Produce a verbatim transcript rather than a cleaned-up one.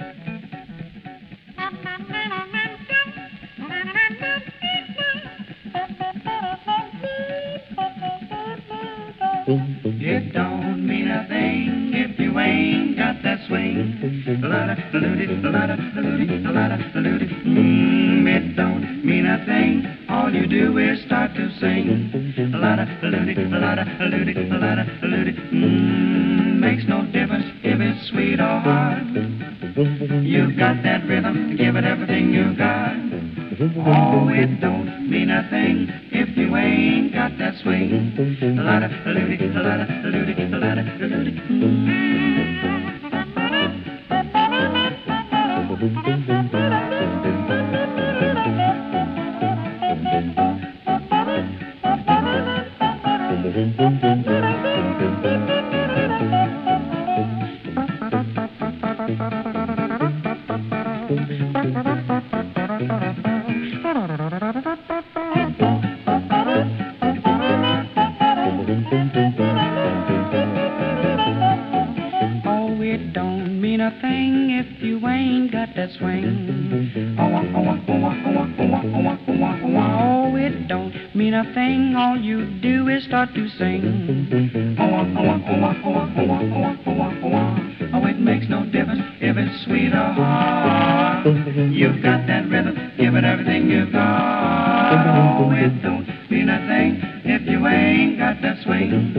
It don't mean a thing if you ain't got that swing. Mm, it don't mean a thing. All you do is start to sing. Mm, makes no difference if it's sweet or hard. You've got that rhythm, give it everything you got. Oh, it don't mean a thing if you ain't got that swing. Oh, it don't mean a thing if you ain't got that swing. Oh, it don't mean a thing. All you do is start to sing. Oh, it makes no difference if it's sweet or hard. You've got that rhythm, give it everything you've got. Oh, it don't mean a thing if you ain't got that swing.